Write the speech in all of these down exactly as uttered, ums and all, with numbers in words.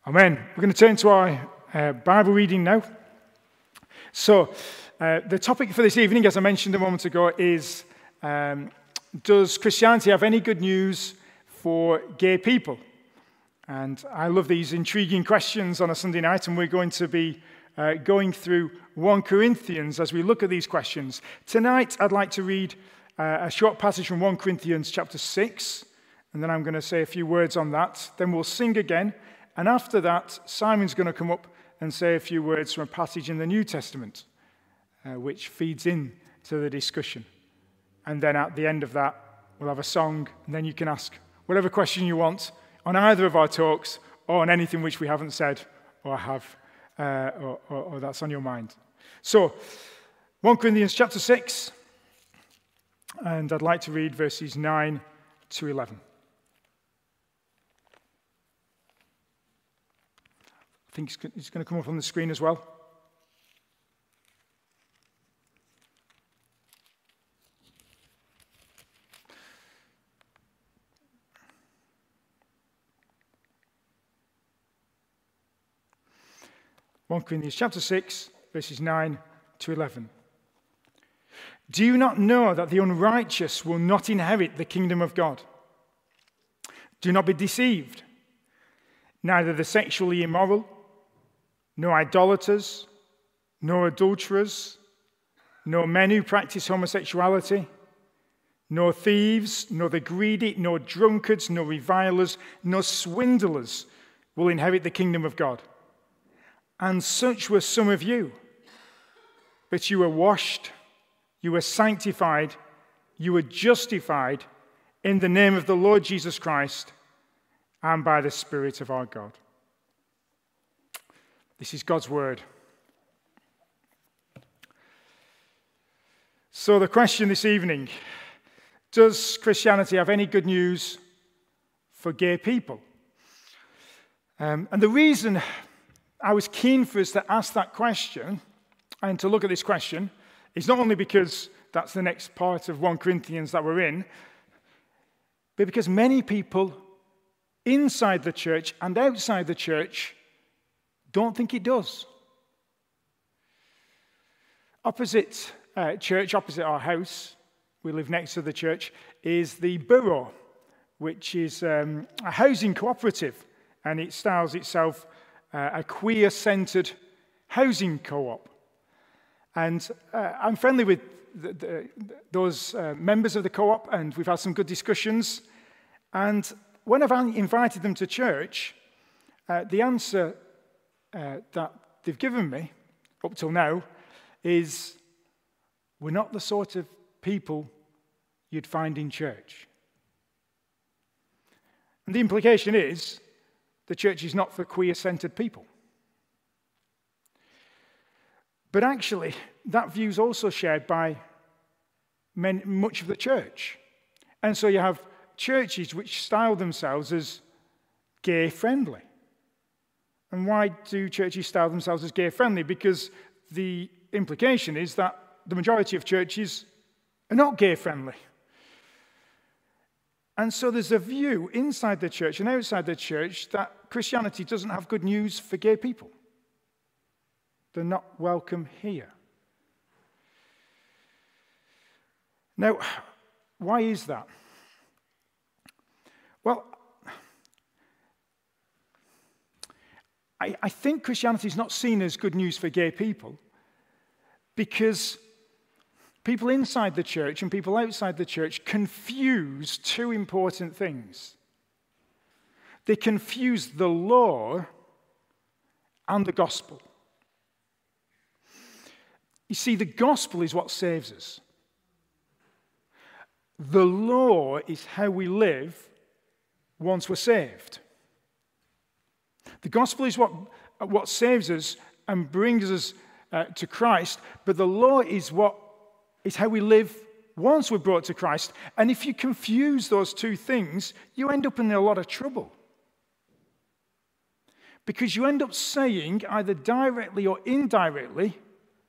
Amen. We're going to turn to our uh, Bible reading now. So, uh, the topic for this evening, as I mentioned a moment ago, is um, does Christianity have any good news for gay people? And I love these intriguing questions on a Sunday night, and we're going to be uh, going through First Corinthians as we look at these questions. Tonight, I'd like to read uh, a short passage from First Corinthians chapter six, and then I'm going to say a few words on that. Then we'll sing again. And after that, Simon's going to come up and say a few words from a passage in the New Testament, uh, which feeds in to the discussion. And then at the end of that, we'll have a song, and then you can ask whatever question you want on either of our talks or on anything which we haven't said or have, uh, or, or, or that's on your mind. So, First Corinthians chapter six, and I'd like to read verses nine to eleven. I think it's going to come up on the screen as well. First Corinthians chapter six, verses nine to eleven. Do you not know that the unrighteous will not inherit the kingdom of God? Do not be deceived. Neither the sexually immoral, no idolaters, no adulterers, no men who practice homosexuality, no thieves, nor the greedy, nor drunkards, nor revilers, nor swindlers will inherit the kingdom of God. And such were some of you. But you were washed, you were sanctified, you were justified in the name of the Lord Jesus Christ and by the Spirit of our God. This is God's word. So the question this evening, does Christianity have any good news for gay people? Um, and the reason I was keen for us to ask that question and to look at this question is not only because that's the next part of First Corinthians that we're in, but because many people inside the church and outside the church don't think it does. Opposite uh, church, opposite our house, we live next to the church, is the Borough, which is um, a housing cooperative, and it styles itself uh, a queer-centered housing co-op. And uh, I'm friendly with the, the, those uh, members of the co-op, and we've had some good discussions. And when I've invited them to church, uh, the answer Uh, that they've given me up till now is we're not the sort of people you'd find in church. And the implication is the church is not for queer-centered people. But actually, that view is also shared by many, much of the church. And so you have churches which style themselves as gay-friendly. And why do churches style themselves as gay-friendly? Because the implication is that the majority of churches are not gay-friendly. And so there's a view inside the church and outside the church that Christianity doesn't have good news for gay people. They're not welcome here. Now, why is that? Well, I, I think Christianity is not seen as good news for gay people because people inside the church and people outside the church confuse two important things. They confuse the law and the gospel. You see, the gospel is what saves us. The law is how we live once we're saved. The gospel is what, what saves us and brings us uh, to Christ, but the law is what is how we live once we're brought to Christ. And if you confuse those two things, you end up in a lot of trouble. Because you end up saying, either directly or indirectly,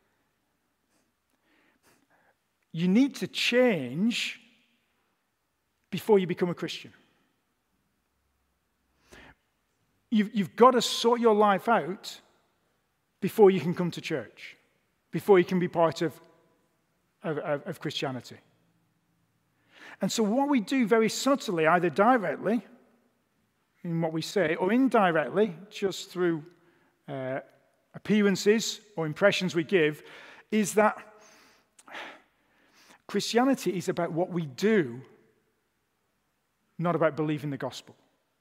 you need to change before you become a Christian. You've, you've got to sort your life out before you can come to church, before you can be part of, of, of Christianity. And so what we do very subtly, either directly in what we say, or indirectly, just through uh, appearances or impressions we give, is that Christianity is about what we do, not about believing the gospel.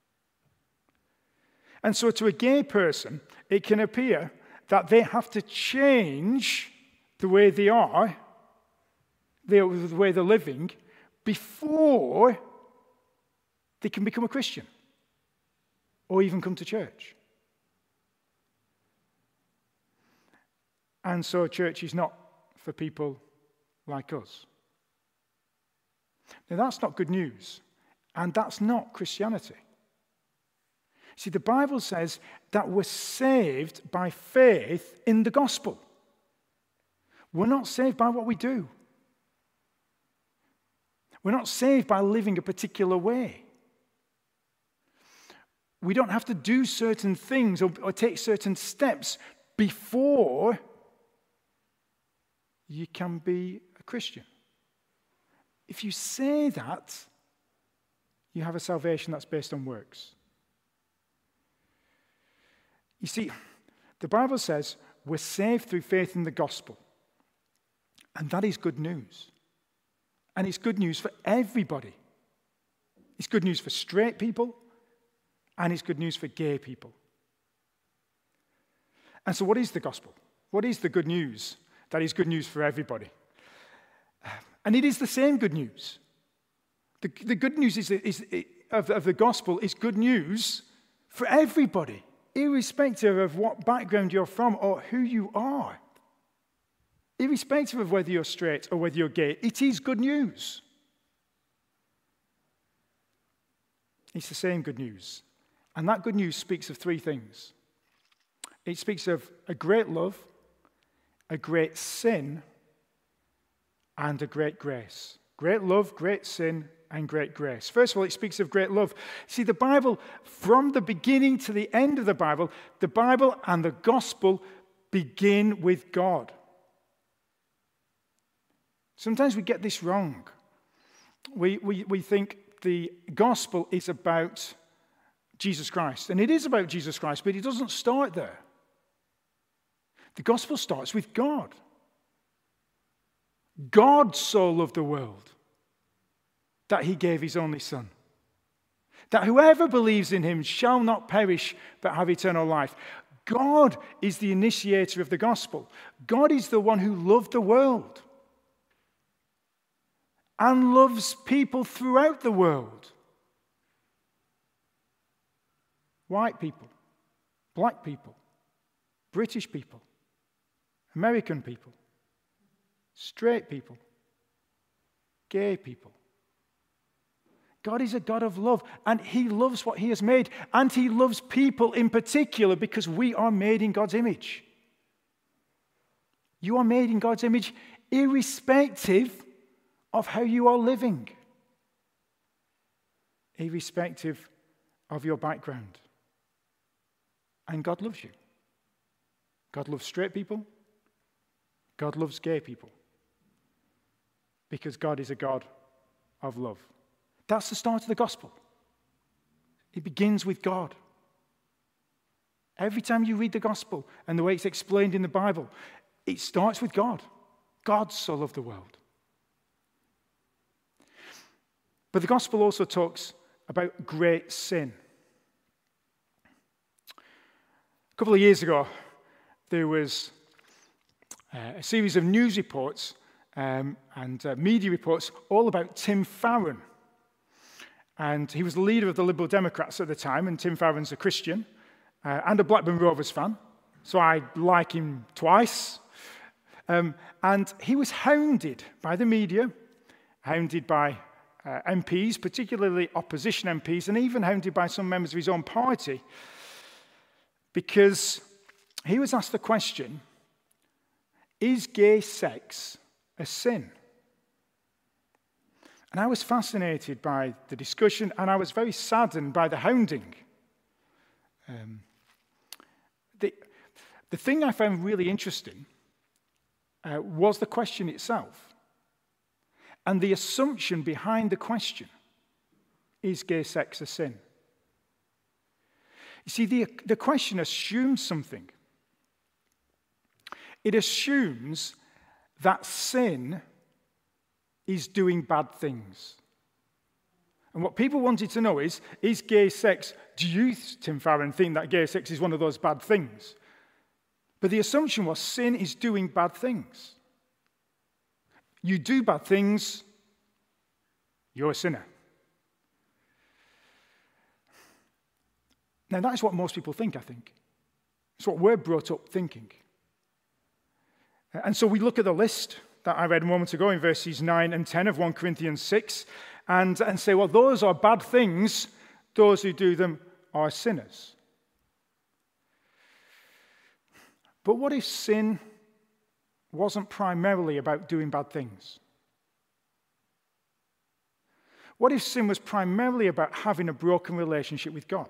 And so to a gay person, it can appear that they have to change the way they are, the way they're living, before they can become a Christian or even come to church. And so church is not for people like us. Now, that's not good news, and that's not Christianity. See, the Bible says that we're saved by faith in the gospel. We're not saved by what we do. We're not saved by living a particular way. We don't have to do certain things or, or take certain steps before you can be a Christian. If you say that, you have a salvation that's based on works. You see, the Bible says we're saved through faith in the gospel. And that is good news. And it's good news for everybody. It's good news for straight people, and it's good news for gay people. And so what is the gospel? What is the good news that is good news for everybody? And it is the same good news. The, the good news is, is, is of, of the gospel is good news for everybody, irrespective of what background you're from or who you are. Irrespective of whether you're straight or whether you're gay, it is good news. It's the same good news. And that good news speaks of three things. It speaks of a great love, a great sin, and a great grace. Great love, great sin, and great grace. First of all, it speaks of great love. See, the Bible, from the beginning to the end of the Bible, the Bible and the gospel begin with God. Sometimes we get this wrong. We, we, we think the gospel is about Jesus Christ. And it is about Jesus Christ, but it doesn't start there. The gospel starts with God. God so loved the world that he gave his only Son, that whoever believes in him shall not perish but have eternal life. God is the initiator of the gospel. God is the one who loved the world and loves people throughout the world. White people, black people, British people, American people, straight people, gay people. God is a God of love, and he loves what he has made, and he loves people in particular because we are made in God's image. You are made in God's image irrespective of how you are living, irrespective of your background. And God loves you. God loves straight people. God loves gay people. Because God is a God of love. That's the start of the gospel. It begins with God. Every time you read the gospel and the way it's explained in the Bible, it starts with God. God so loved the world. But the gospel also talks about great sin. A couple of years ago, there was uh, a series of news reports um, and uh, media reports all about Tim Farron. And he was the leader of the Liberal Democrats at the time, and Tim Farron's a Christian uh, and a Blackburn Rovers fan, so I like him twice. Um, and he was hounded by the media, hounded by uh, M Ps, particularly opposition M Ps, and even hounded by some members of his own party, because he was asked the question, is gay sex a sin? And I was fascinated by the discussion, and I was very saddened by the hounding. Um, the, the thing I found really interesting uh, was the question itself. And the assumption behind the question, is gay sex a sin? You see, the, the question assumes something. It assumes that sin is doing bad things. And what people wanted to know is, is gay sex, do you, Tim Farron, think that gay sex is one of those bad things? But the assumption was sin is doing bad things. You do bad things, you're a sinner. Now, that is what most people think, I think. It's what we're brought up thinking. And so we look at the list that I read a moment ago in verses nine and ten of First Corinthians six and, and say, well, those are bad things. Those who do them are sinners. But what if sin wasn't primarily about doing bad things? What if sin was primarily about having a broken relationship with God?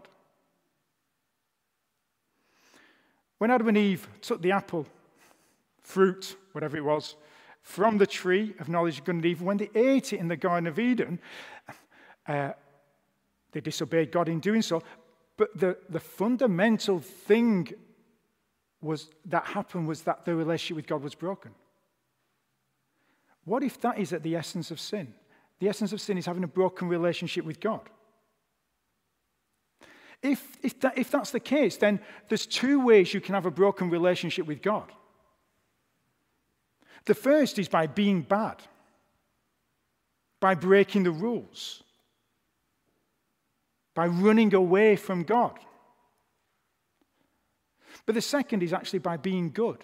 When Adam and Eve took the apple, fruit, whatever it was, from the tree of knowledge of good and evil, when they ate it in the Garden of Eden, uh, they disobeyed God in doing so. But the, the fundamental thing was that happened was that the relationship with God was broken. What if that is at the essence of sin? The essence of sin is having a broken relationship with God. If, if, that, if that's the case, then there's two ways you can have a broken relationship with God. The first is by being bad, by breaking the rules, by running away from God. But the second is actually by being good,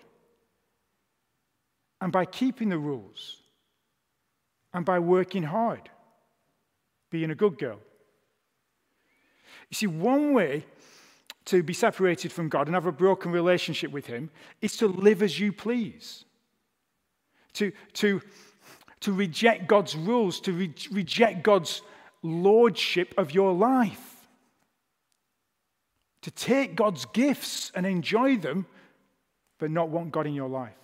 and by keeping the rules, and by working hard, being a good girl. You see, one way to be separated from God and have a broken relationship with Him is to live as you please, to, to, to reject God's rules, to re- reject God's lordship of your life, to take God's gifts and enjoy them, but not want God in your life.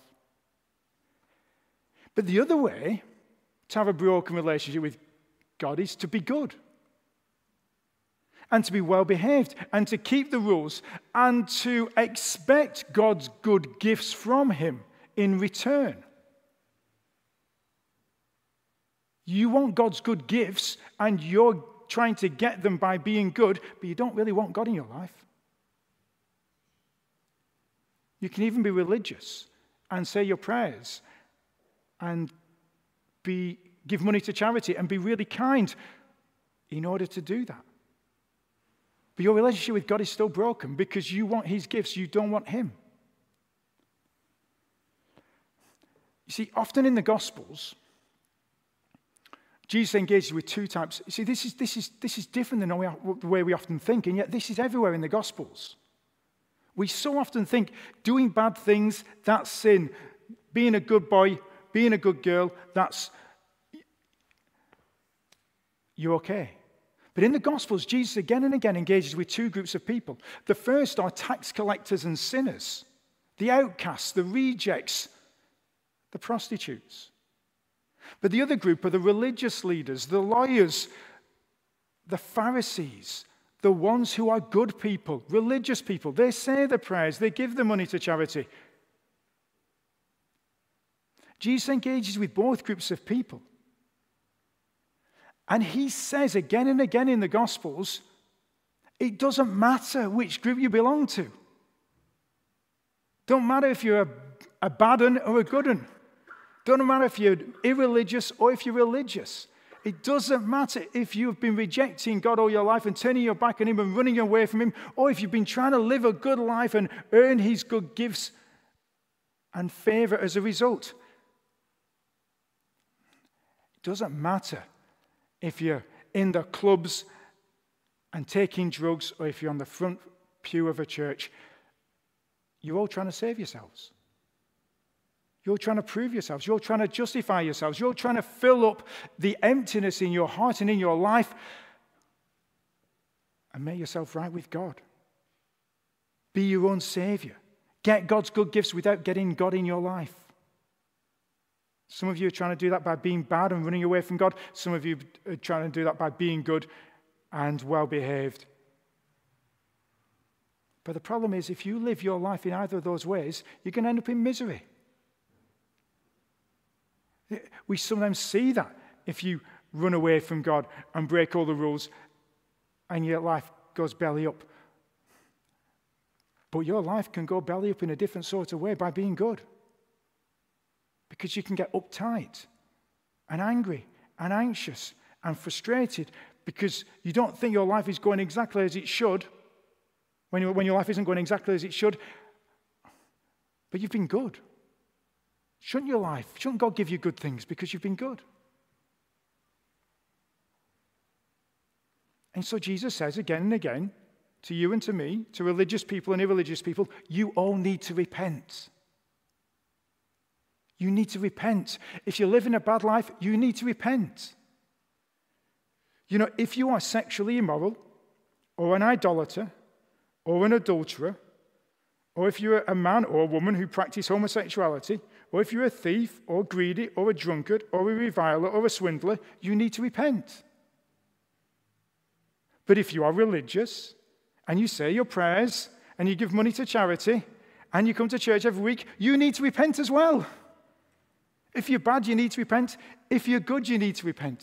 But the other way to have a broken relationship with God is to be good, and to be well behaved, and to keep the rules, and to expect God's good gifts from Him in return. You want God's good gifts, and you're trying to get them by being good, but you don't really want God in your life. You can even be religious and say your prayers and be give money to charity and be really kind in order to do that. But your relationship with God is still broken because you want His gifts, you don't want Him. You see, often in the Gospels, Jesus engages with two types. You see, this is, this is, this is different than the way we often think, and yet this is everywhere in the Gospels. We so often think doing bad things, that's sin. Being a good boy, being a good girl, that's, you're okay. But in the Gospels, Jesus again and again engages with two groups of people. The first are tax collectors and sinners, the outcasts, the rejects, the prostitutes. But the other group are the religious leaders, the lawyers, the Pharisees, the ones who are good people, religious people. They say the prayers, they give the money to charity. Jesus engages with both groups of people. And He says again and again in the Gospels, it doesn't matter which group you belong to. Don't matter if you're a, a bad un or a good un. Don't matter if you're irreligious or if you're religious. It doesn't matter if you've been rejecting God all your life and turning your back on Him and running away from Him, or if you've been trying to live a good life and earn His good gifts and favor as a result. It doesn't matter if you're in the clubs and taking drugs, or if you're on the front pew of a church. You're all trying to save yourselves. You're trying to prove yourselves. You're trying to justify yourselves. You're trying to fill up the emptiness in your heart and in your life and make yourself right with God. Be your own savior. Get God's good gifts without getting God in your life. Some of you are trying to do that by being bad and running away from God. Some of you are trying to do that by being good and well-behaved. But the problem is, if you live your life in either of those ways, you're going to end up in misery. We sometimes see that if you run away from God and break all the rules and your life goes belly up. But your life can go belly up in a different sort of way by being good. Because you can get uptight and angry and anxious and frustrated because you don't think your life is going exactly as it should, when, you, when your life isn't going exactly as it should, but you've been good. Shouldn't your life, shouldn't God give you good things because you've been good? And so Jesus says again and again, to you and to me, to religious people and irreligious people, you all need to repent. You need to repent. If you're living a bad life, you need to repent. You know, if you are sexually immoral, or an idolater, or an adulterer, or if you're a man or a woman who practice homosexuality, or if you're a thief, or greedy, or a drunkard, or a reviler, or a swindler, you need to repent. But if you are religious, and you say your prayers, and you give money to charity, and you come to church every week, you need to repent as well. If you're bad, you need to repent. If you're good, you need to repent.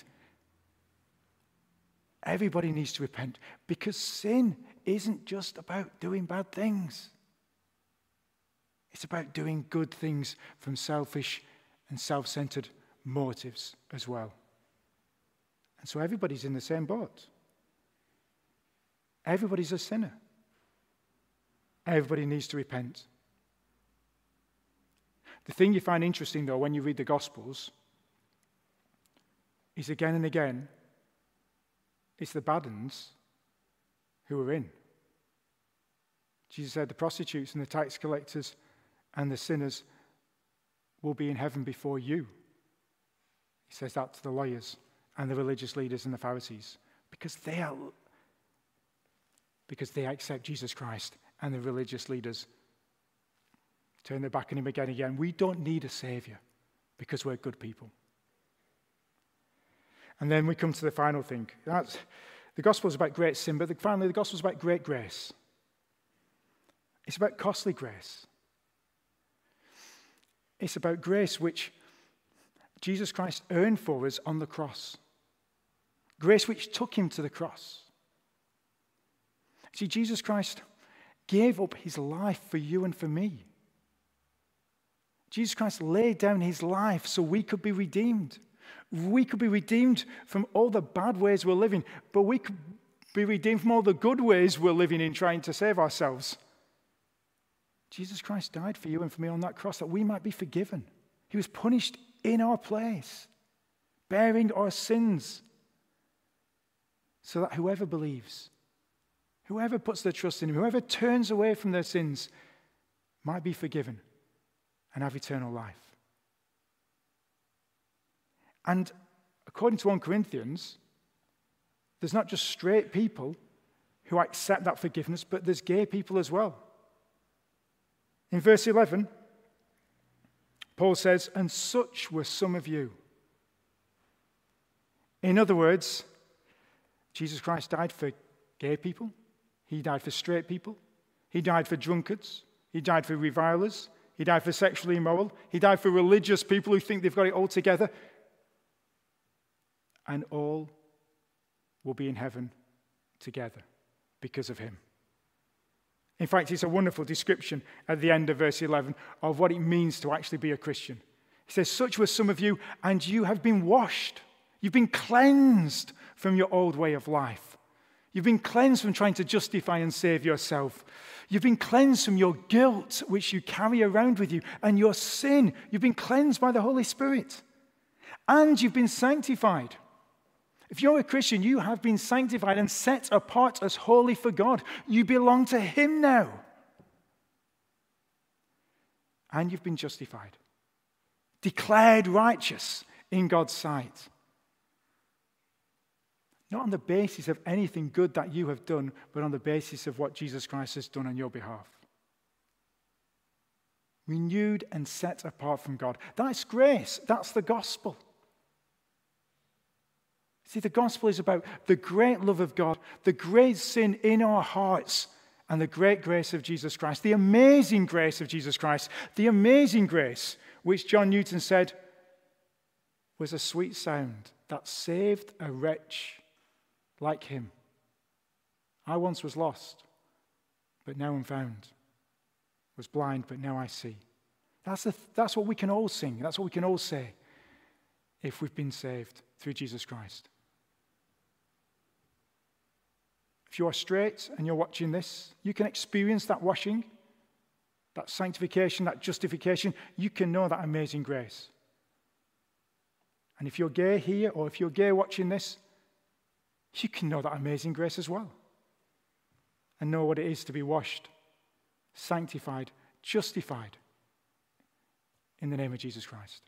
Everybody needs to repent because sin isn't just about doing bad things. It's about doing good things from selfish and self-centered motives as well. And so everybody's in the same boat. Everybody's a sinner. Everybody needs to repent. The thing you find interesting, though, when you read the Gospels is again and again, it's the bad ones who are in. Jesus said the prostitutes and the tax collectors and the sinners will be in heaven before you. He says that to the lawyers and the religious leaders and the Pharisees because they are, because they accept Jesus Christ, and the religious leaders turn their back on him again and again. We don't need a savior because we're good people. And then we come to the final thing. That's, the gospel is about great sin, but the, finally the gospel is about great grace. It's about costly grace. It's about grace which Jesus Christ earned for us on the cross. Grace which took him to the cross. See, Jesus Christ gave up his life for you and for me. Jesus Christ laid down his life so we could be redeemed. We could be redeemed from all the bad ways we're living, but we could be redeemed from all the good ways we're living in trying to save ourselves. Jesus Christ died for you and for me on that cross that we might be forgiven. He was punished in our place, bearing our sins, so that whoever believes, whoever puts their trust in him, whoever turns away from their sins might be forgiven and have eternal life. And according to First Corinthians, there's not just straight people who accept that forgiveness, but there's gay people as well. In verse eleven, Paul says, "And such were some of you." In other words, Jesus Christ died for gay people. He died for straight people. He died for drunkards. He died for revilers. He died for sexually immoral. He died for religious people who think they've got it all together. And all will be in heaven together because of him. In fact, it's a wonderful description at the end of verse eleven of what it means to actually be a Christian. He says, "Such were some of you, and you have been washed. You've been cleansed from your old way of life. You've been cleansed from trying to justify and save yourself. You've been cleansed from your guilt, which you carry around with you, and your sin. You've been cleansed by the Holy Spirit. And you've been sanctified." If you're a Christian, you have been sanctified and set apart as holy for God. You belong to him now. And you've been justified, declared righteous in God's sight. Not on the basis of anything good that you have done, but on the basis of what Jesus Christ has done on your behalf. renewed and set apart from God. That's grace. That's the gospel. See, the gospel is about the great love of God, the great sin in our hearts, and the great grace of Jesus Christ, the amazing grace of Jesus Christ, the amazing grace which John Newton said was a sweet sound that saved a wretch like him. I once was lost, but now am found. Was blind, but now I see. That's, the, that's what we can all sing. That's what we can all say if we've been saved through Jesus Christ. If you are straight and you're watching this, you can experience that washing, that sanctification, that justification. You can know that amazing grace. And if you're gay here, or if you're gay watching this, you can know that amazing grace as well. And know what it is to be washed, sanctified, justified in the name of Jesus Christ.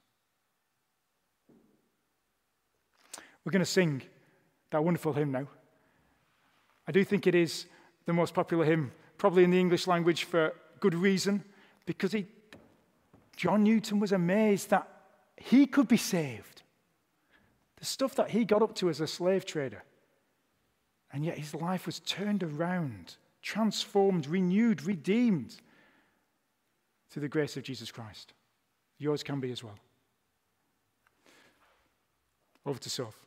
We're going to sing that wonderful hymn now. I do think it is the most popular hymn, probably in the English language for good reason, because he, John Newton was amazed that he could be saved. The stuff that he got up to as a slave trader. And yet his life was turned around, transformed, renewed, redeemed through the grace of Jesus Christ. Yours can be as well. Over to Soph.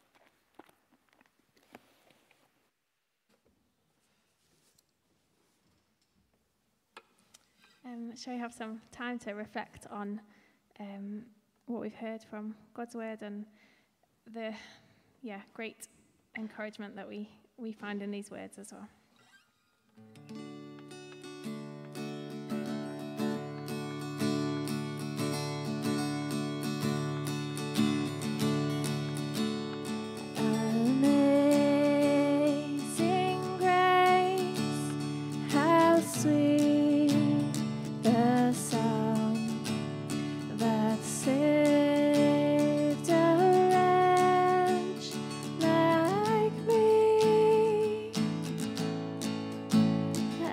Um, shall we have some time to reflect on um, what we've heard from God's word and the yeah great encouragement that we, we find in these words as well. Amazing grace, how sweet the sound that saved a wretch like me.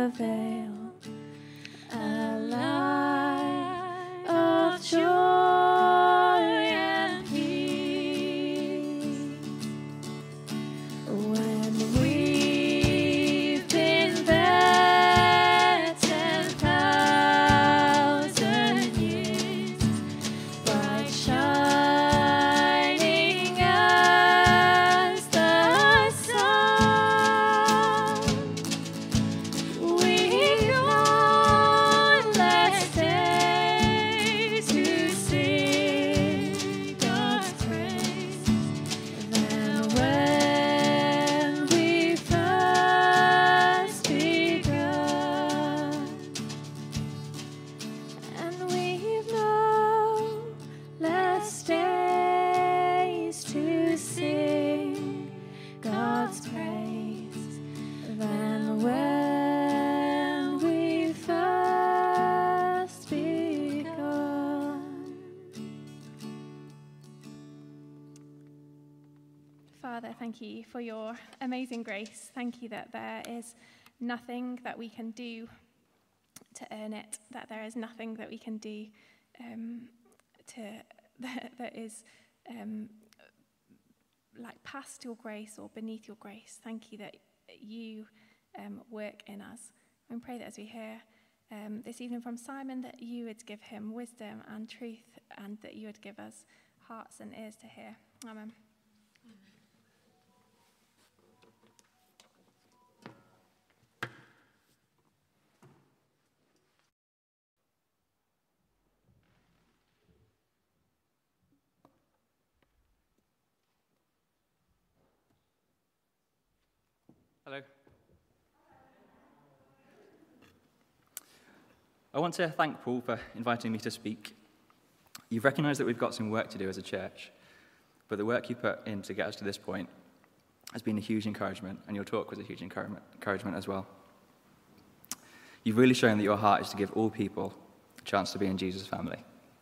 the veil, a light of joy and peace. When we've been there ten thousand years, bright shining as the sun, we've one less day to sing God's praise than when we first begun. And we've no less days to sing God's praise than when we first begun. Father, thank you for your amazing grace. Thank you that there is nothing that we can do to earn it, that there is nothing that we can do um, to that, that is um, like past your grace or beneath your grace. Thank you that you um, work in us. And pray that as we hear um, this evening from Simon, that you would give him wisdom and truth, and that you would give us hearts and ears to hear. Amen. Hello. I want to thank Paul for inviting me to speak. You've recognised that we've got some work to do as a church, but the work you put in to get us to this point has been a huge encouragement, and your talk was a huge encouragement encouragement as well. You've really shown that your heart is to give all people a chance to be in Jesus' family.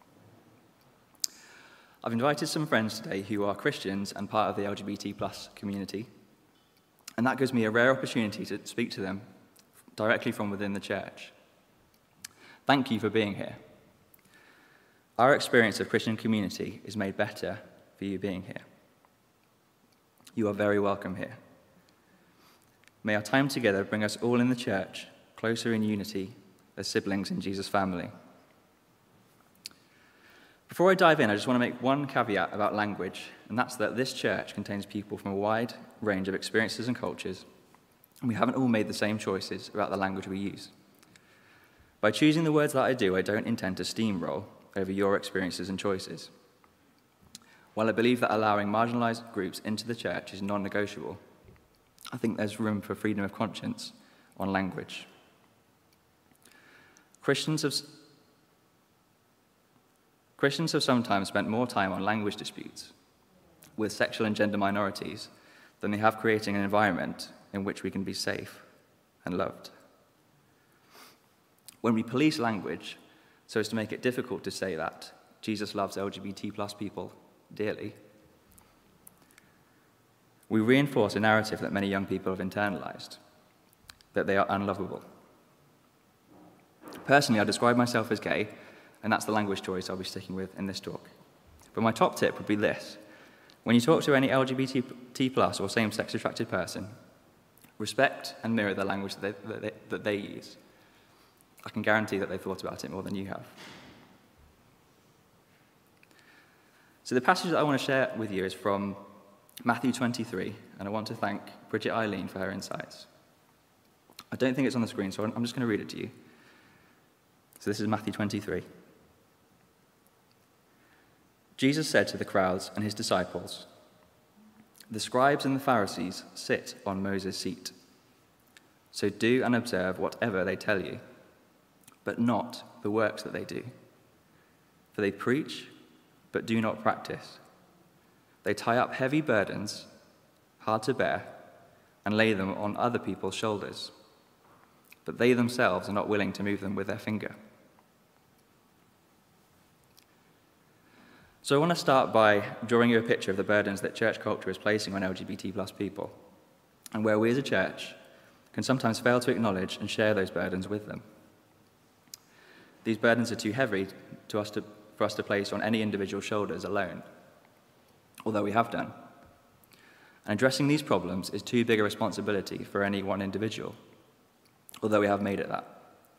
I've invited some friends today who are Christians and part of the L G B T plus community, and that gives me a rare opportunity to speak to them directly from within the church. Thank you for being here. Our experience of Christian community is made better for you being here. You are very welcome here. May our time together bring us all in the church closer in unity as siblings in Jesus' family. Before I dive in, I just want to make one caveat about language, and that's that this church contains people from a wide range of experiences and cultures, and we haven't all made the same choices about the language we use. By choosing the words that I do, I don't intend to steamroll over your experiences and choices. While I believe that allowing marginalised groups into the church is non-negotiable, I think there's room for freedom of conscience on language. Christians have, Christians have sometimes spent more time on language disputes with sexual and gender minorities than they have creating an environment in which we can be safe and loved. When we police language so as to make it difficult to say that Jesus loves L G B T plus people dearly, we reinforce a narrative that many young people have internalized, that they are unlovable. Personally, I describe myself as gay, and that's the language choice I'll be sticking with in this talk. But my top tip would be this. When you talk to any L G B T plus or same-sex attracted person, respect and mirror the language that they, that they, that they use. I can guarantee that they've thought about it more than you have. So the passage that I want to share with you is from Matthew twenty-three, and I want to thank Bridget Eileen for her insights. I don't think it's on the screen, so I'm just going to read it to you. So this is Matthew twenty-three. Jesus said to the crowds and his disciples, "The scribes and the Pharisees sit on Moses' seat. So do and observe whatever they tell you, but not the works that they do. For they preach, but do not practice. They tie up heavy burdens, hard to bear, and lay them on other people's shoulders, but they themselves are not willing to move them with their finger." So I want to start by drawing you a picture of the burdens that church culture is placing on L G B T plus people, and where we as a church can sometimes fail to acknowledge and share those burdens with them. These burdens are too heavy to us to, for us to place on any individual shoulders alone, although we have done. And addressing these problems is too big a responsibility for any one individual, although we have made it that.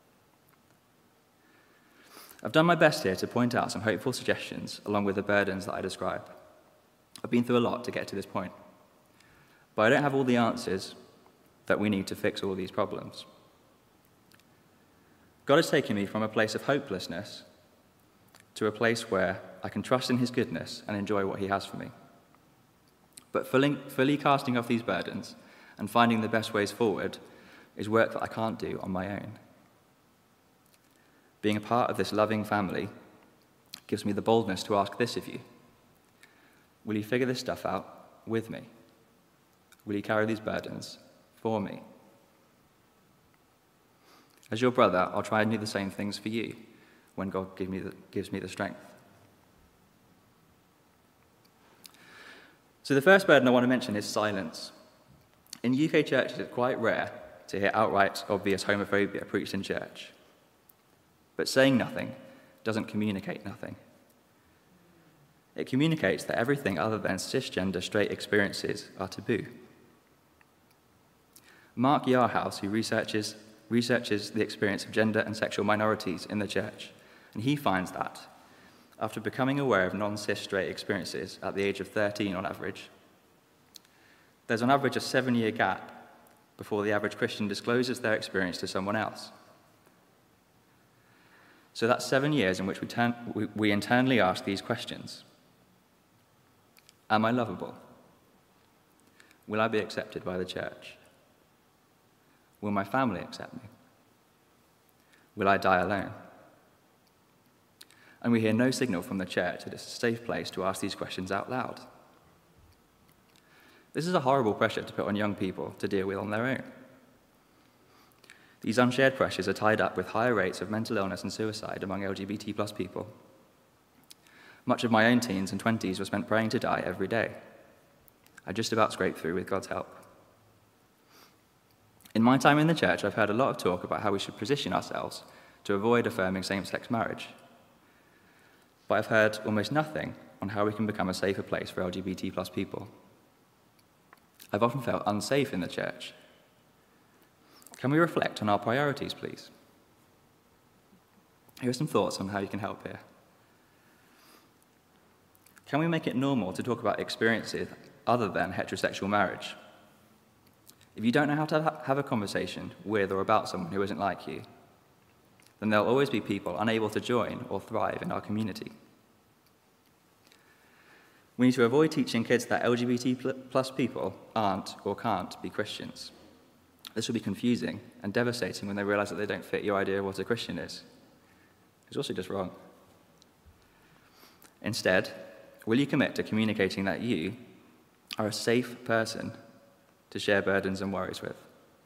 I've done my best here to point out some hopeful suggestions along with the burdens that I describe. I've been through a lot to get to this point, but I don't have all the answers that we need to fix all these problems. God has taken me from a place of hopelessness to a place where I can trust in his goodness and enjoy what he has for me. But fully, fully casting off these burdens and finding the best ways forward is work that I can't do on my own. Being a part of this loving family gives me the boldness to ask this of you. Will you figure this stuff out with me? Will you carry these burdens for me? As your brother, I'll try and do the same things for you when God give me the, gives me the strength. So the first burden I want to mention is silence. In U K churches, it's quite rare to hear outright obvious homophobia preached in church. But saying nothing doesn't communicate nothing. It communicates that everything other than cisgender straight experiences are taboo. Mark Yarhouse, who researches, researches the experience of gender and sexual minorities in the church, and he finds that, after becoming aware of non-cis straight experiences at the age of thirteen on average, there's on average a seven-year gap before the average Christian discloses their experience to someone else. So that's seven years in which we, turn, we, we internally ask these questions. Am I lovable? Will I be accepted by the church? Will my family accept me? Will I die alone? And we hear no signal from the church that it's a safe place to ask these questions out loud. This is a horrible pressure to put on young people to deal with on their own. These unshared pressures are tied up with higher rates of mental illness and suicide among L G B T plus people. Much of my own teens and twenties were spent praying to die every day. I just about scraped through with God's help. In my time in the church, I've heard a lot of talk about how we should position ourselves to avoid affirming same-sex marriage. But I've heard almost nothing on how we can become a safer place for L G B T plus people. I've often felt unsafe in the church. Can we reflect on our priorities, please? Here are some thoughts on how you can help here. Can we make it normal to talk about experiences other than heterosexual marriage? If you don't know how to ha- have a conversation with or about someone who isn't like you, then there'll always be people unable to join or thrive in our community. We need to avoid teaching kids that L G B T plus people aren't or can't be Christians. This will be confusing and devastating when they realize that they don't fit your idea of what a Christian is. It's also just wrong. Instead, will you commit to communicating that you are a safe person to share burdens and worries with?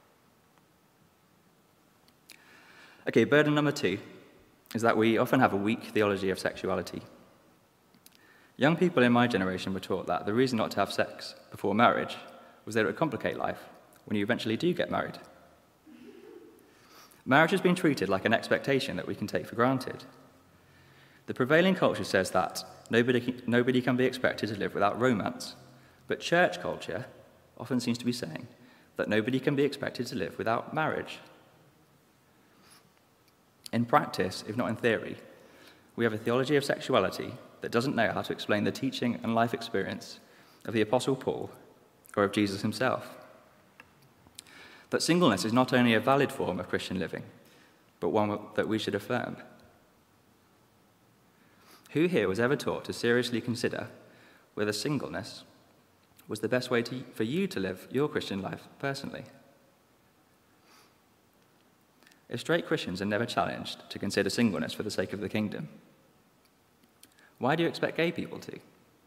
Okay, burden number two is that we often have a weak theology of sexuality. Young people in my generation were taught that the reason not to have sex before marriage was that it would complicate life when you eventually do get married. Marriage has been treated like an expectation that we can take for granted. The prevailing culture says that nobody, nobody can be expected to live without romance, but church culture often seems to be saying that nobody can be expected to live without marriage. In practice, if not in theory, we have a theology of sexuality that doesn't know how to explain the teaching and life experience of the Apostle Paul or of Jesus himself. That singleness is not only a valid form of Christian living, but one that we should affirm. Who here was ever taught to seriously consider whether singleness was the best way to, for you to live your Christian life personally? If straight Christians are never challenged to consider singleness for the sake of the kingdom, why do you expect gay people to?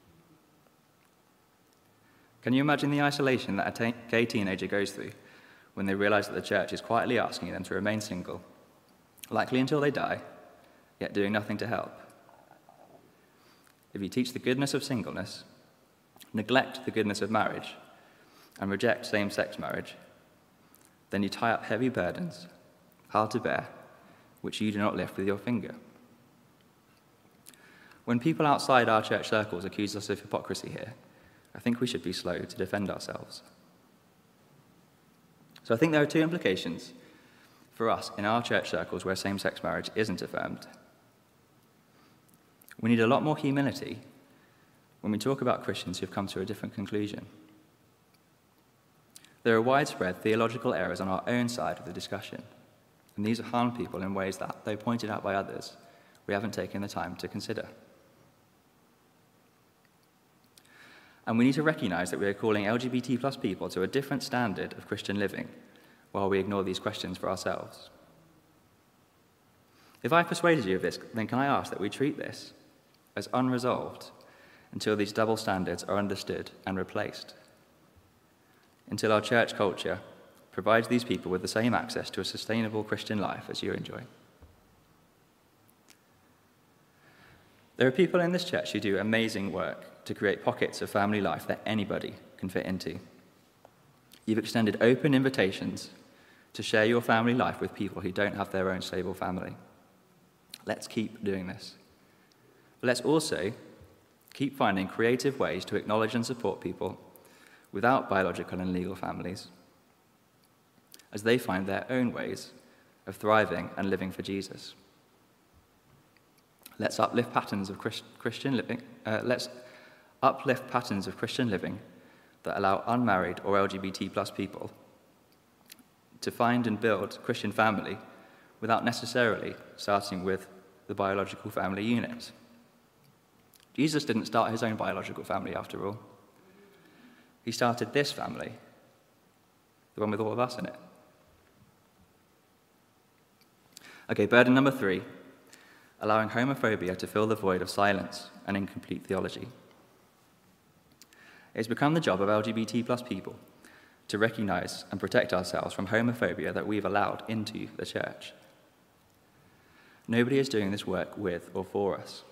Can you imagine the isolation that a gay teenager goes through when they realize that the church is quietly asking them to remain single, likely until they die, yet doing nothing to help? If you teach the goodness of singleness, neglect the goodness of marriage, and reject same-sex marriage, Then you tie up heavy burdens, hard to bear, which you do not lift with your finger. When people outside our church circles accuse us of hypocrisy here, I think we should be slow to defend ourselves. So I think there are two implications for us in our church circles where same-sex marriage isn't affirmed. We need a lot more humility when we talk about Christians who've come to a different conclusion. There are widespread theological errors on our own side of the discussion, and these harm people in ways that, though pointed out by others, we haven't taken the time to consider. And we need to recognise that we are calling L G B T plus people to a different standard of Christian living while we ignore these questions for ourselves. If I've persuaded you of this, then can I ask that we treat this as unresolved until these double standards are understood and replaced, until our church culture provides these people with the same access to a sustainable Christian life as you enjoy. There are people in this church who do amazing work to create pockets of family life that anybody can fit into. You've extended open invitations to share your family life with people who don't have their own stable family. Let's keep doing this. But let's also keep finding creative ways to acknowledge and support people without biological and legal families, as they find their own ways of thriving and living for Jesus. Let's uplift patterns of Christ- Christian living. Uh, let's uplift patterns of Christian living that allow unmarried or L G B T plus people to find and build Christian family without necessarily starting with the biological family unit. Jesus didn't start his own biological family, after all. He started this family, the one with all of us in it. Okay, burden number three, allowing homophobia to fill the void of silence and incomplete theology. It's become the job of L G B T plus people to recognise and protect ourselves from homophobia that we've allowed into the church. Nobody is doing this work with or for us.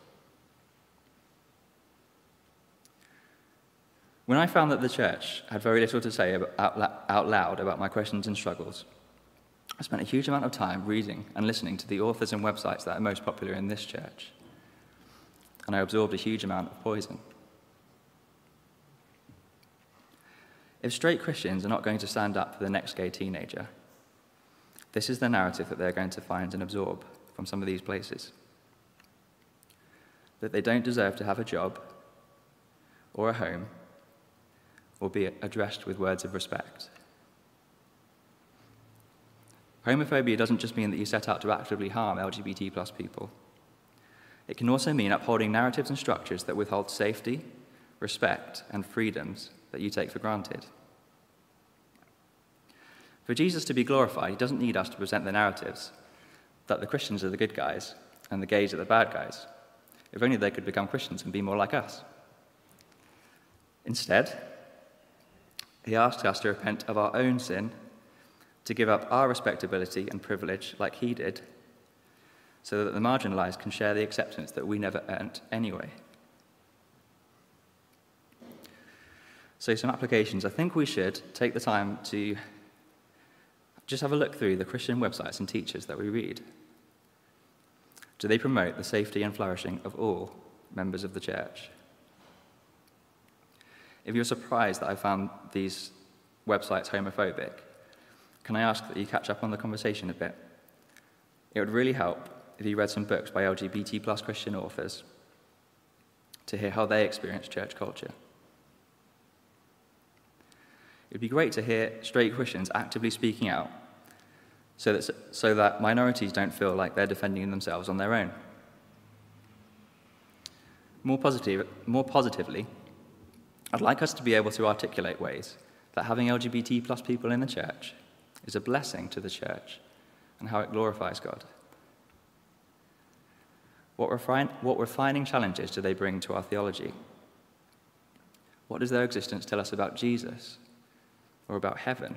When I found that the church had very little to say out loud about my questions and struggles, I spent a huge amount of time reading and listening to the authors and websites that are most popular in this church, and I absorbed a huge amount of poison. If straight Christians are not going to stand up for the next gay teenager, this is the narrative that they're going to find and absorb from some of these places. That they don't deserve to have a job or a home or be addressed with words of respect. Homophobia doesn't just mean that you set out to actively harm L G B T plus people. It can also mean upholding narratives and structures that withhold safety, respect, and freedoms that you take for granted. For Jesus to be glorified, he doesn't need us to present the narratives that the Christians are the good guys and the gays are the bad guys. If only they could become Christians and be more like us. Instead, he asks us to repent of our own sin, to give up our respectability and privilege like he did, so that the marginalized can share the acceptance that we never earned anyway. So some applications. I think we should take the time to just have a look through the Christian websites and teachers that we read. Do they promote the safety and flourishing of all members of the church? If you're surprised that I found these websites homophobic, can I ask that you catch up on the conversation a bit? It would really help if you read some books by L G B T plus Christian authors to hear how they experience church culture. It'd be great to hear straight Christians actively speaking out so that, so that minorities don't feel like they're defending themselves on their own. More, positive, more positively, I'd like us to be able to articulate ways that having L G B T plus people in the church is a blessing to the church and how it glorifies God. What, refine, what refining challenges do they bring to our theology? What does their existence tell us about Jesus or about heaven?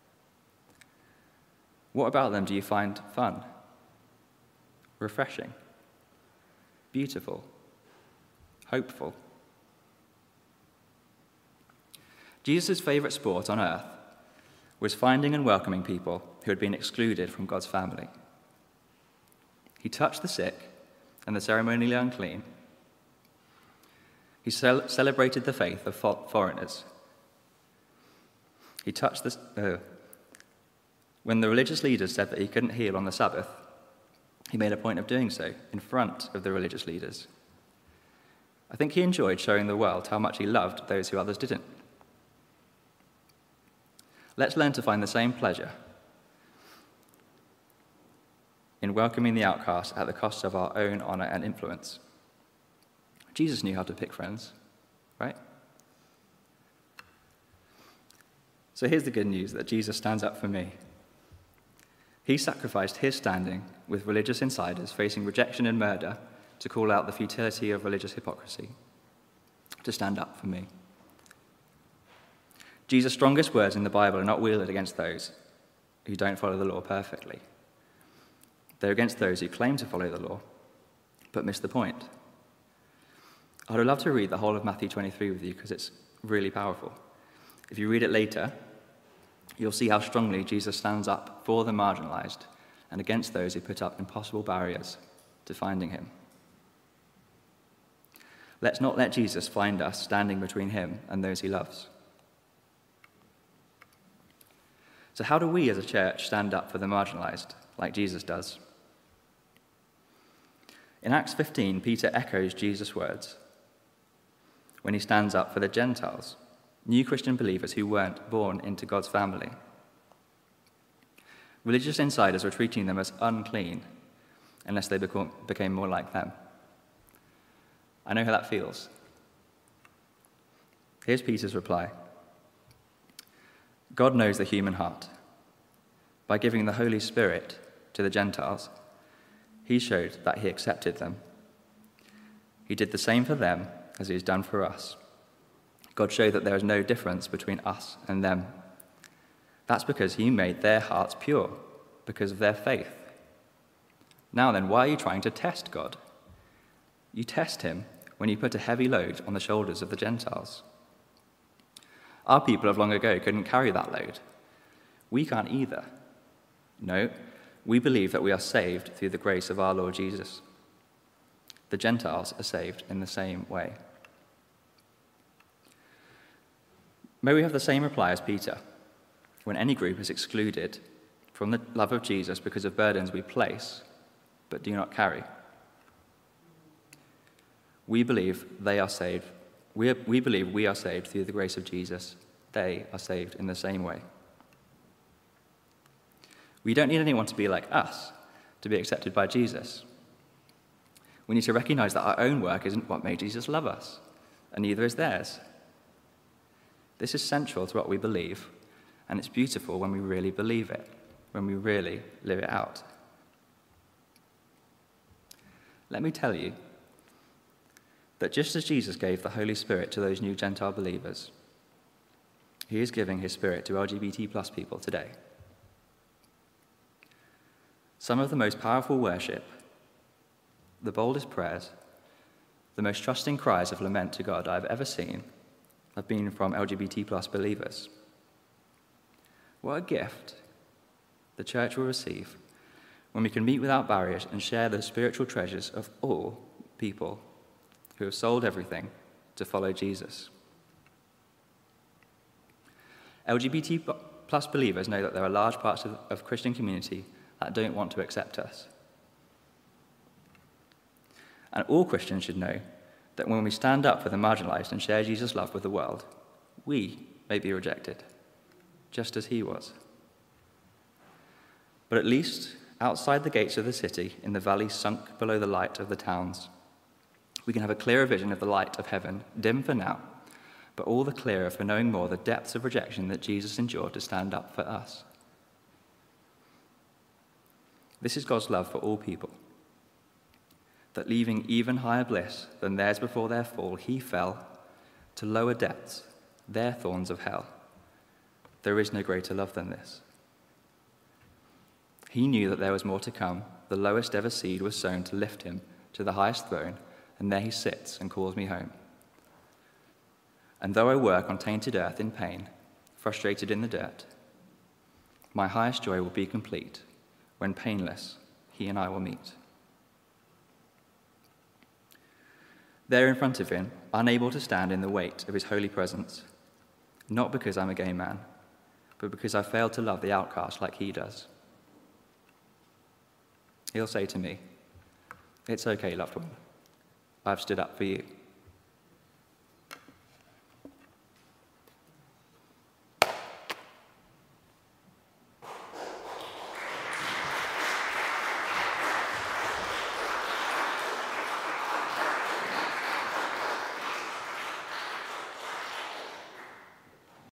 What about them do you find fun, refreshing, beautiful, hopeful? Jesus' favourite sport on earth was finding and welcoming people who had been excluded from God's family. He touched the sick and the ceremonially unclean. He cel- celebrated the faith of fo- foreigners. He touched the... Uh, when the religious leaders said that he couldn't heal on the Sabbath, he made a point of doing so in front of the religious leaders. I think he enjoyed showing the world how much he loved those who others didn't. Let's learn to find the same pleasure in welcoming the outcast at the cost of our own honor and influence. Jesus knew how to pick friends, right? So here's the good news, that Jesus stands up for me. He sacrificed his standing with religious insiders facing rejection and murder to call out the futility of religious hypocrisy, to stand up for me. Jesus' strongest words in the Bible are not wielded against those who don't follow the law perfectly. They're against those who claim to follow the law, but miss the point. I would love to read the whole of Matthew twenty-three with you because it's really powerful. If you read it later, you'll see how strongly Jesus stands up for the marginalized and against those who put up impossible barriers to finding him. Let's not let Jesus find us standing between him and those he loves. So how do we as a church stand up for the marginalized, like Jesus does? In Acts fifteen, Peter echoes Jesus' words when he stands up for the Gentiles, new Christian believers who weren't born into God's family. Religious insiders were treating them as unclean unless they become, became more like them. I know how that feels. Here's Peter's reply. God knows the human heart. By giving the Holy Spirit to the Gentiles, he showed that he accepted them. He did the same for them as he has done for us. God showed that there is no difference between us and them. That's because he made their hearts pure, because of their faith. Now then, why are you trying to test God? You test him when you put a heavy load on the shoulders of the Gentiles. Our people of long ago couldn't carry that load. We can't either. No, we believe that we are saved through the grace of our Lord Jesus. The Gentiles are saved in the same way. May we have the same reply as Peter when any group is excluded from the love of Jesus because of burdens we place but do not carry. We believe they are saved. We, are, we believe we are saved through the grace of Jesus. They are saved in the same way. We don't need anyone to be like us to be accepted by Jesus. We need to recognize that our own work isn't what made Jesus love us, and neither is theirs. This is central to what we believe, and it's beautiful when we really believe it, when we really live it out. Let me tell you that just as Jesus gave the Holy Spirit to those new Gentile believers, he is giving his Spirit to L G B T plus people today. Some of the most powerful worship, the boldest prayers, the most trusting cries of lament to God I've ever seen have been from L G B T plus believers. What a gift the church will receive when we can meet without barriers and share the spiritual treasures of all people who have sold everything to follow Jesus. L G B T plus believers know that there are large parts of, of Christian community that don't want to accept us. And all Christians should know that when we stand up for the marginalized and share Jesus' love with the world, we may be rejected, just as he was. But at least outside the gates of the city, in the valley sunk below the light of the towns, we can have a clearer vision of the light of heaven, dim for now, but all the clearer for knowing more the depths of rejection that Jesus endured to stand up for us. This is God's love for all people, that leaving even higher bliss than theirs before their fall, he fell to lower depths, their thorns of hell. There is no greater love than this. He knew that there was more to come. The lowest ever seed was sown to lift him to the highest throne, and there he sits and calls me home. And though I work on tainted earth in pain, frustrated in the dirt, My highest joy will be complete when painless he and I will meet. There in front of him, unable to stand in the weight of his holy presence, not because I'm a gay man, but because I failed to love the outcast like he does. He'll say to me, "It's okay, loved one. I've stood up for you."